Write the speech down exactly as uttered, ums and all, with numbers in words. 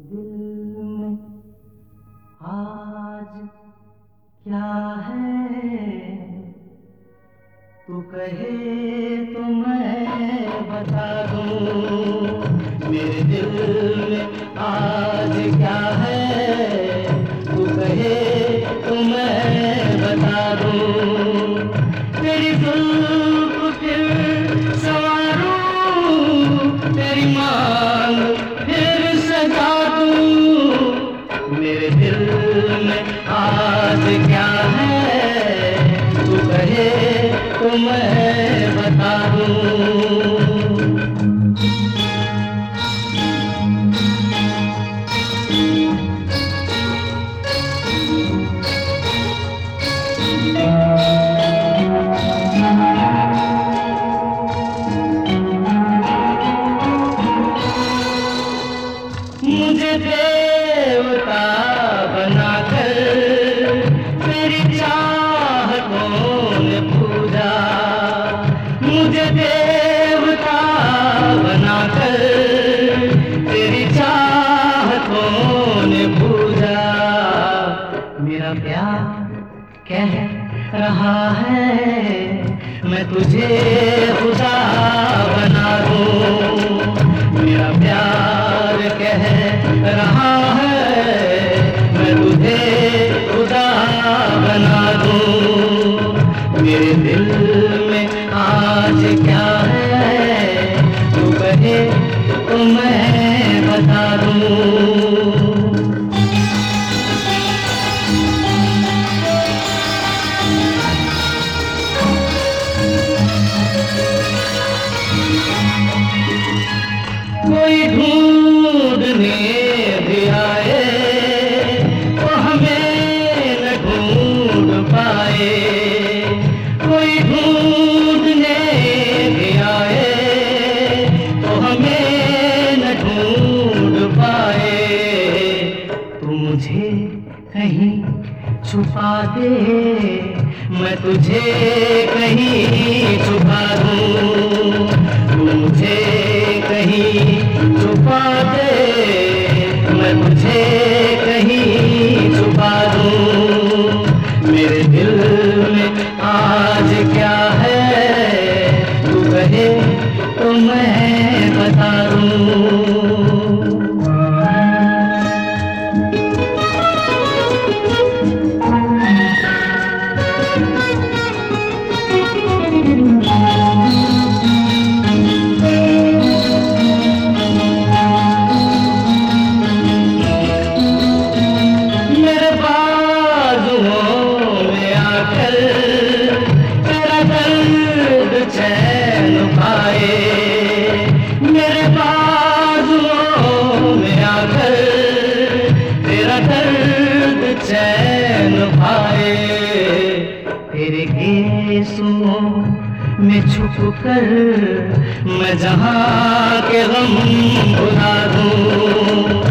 दिल में आज क्या है, तू कहे तो मैं बता दूं। मेरे दिल में आज क्या है, तू कहे तो मैं बता दूं। तेरी जुल्फ फिर संवारूं, तेरी मांग फिर सजा दूं। मेरे दिल में आज क्या है, तू कहे तो मैं बता दूं। मुझे देवता बनाकर तेरी चाहतों ने पूजा, मुझे देवता बनाकर तेरी चाहतों ने पूजा। मेरा प्यार कह रहा है मैं तुझे खुदा बना दूं। मेरा प्यार कह रहा है मैं तुझे खुदा बना दूं। मेरे दिल में आज क्या है, तू कहे तो मैं बता दूं। कोई ढूंढने भी आए तो हमें न ढूंढ पाए, कोई ढूंढने भी आए तो हमें न ढूंढ पाए। तू मुझे कहीं छुपा दे, मैं तुझे कहीं छुपा दूं। तू मुझे कहीं छुपा दे, मैं तुझे कहीं छुपा दूं। मेरे दिल में आज क्या है, तू कहे तो मैं बता दूं। चैन पाए मेरे बाजुओं में आकर, तेरा दर्द चैन पाए। तेरे गेसुओं में छुप कर मैं जहां के गम भुला दूं।